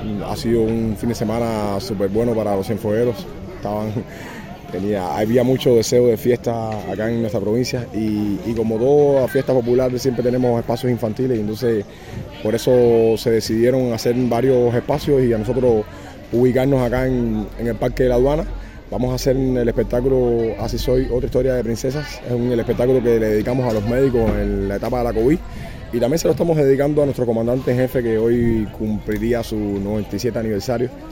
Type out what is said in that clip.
Ha sido un fin de semana súper bueno para los cienfuegueros. Había mucho deseo de fiesta acá en nuestra provincia y como toda fiesta popular siempre tenemos espacios infantiles y entonces por eso se decidieron hacer varios espacios y a nosotros ubicarnos acá en el Parque de la Aduana. Vamos a hacer el espectáculo Así Soy, otra historia de princesas. Es el espectáculo que le dedicamos a los médicos en la etapa de la COVID y también se lo estamos dedicando a nuestro comandante en jefe que hoy cumpliría su 97 aniversario.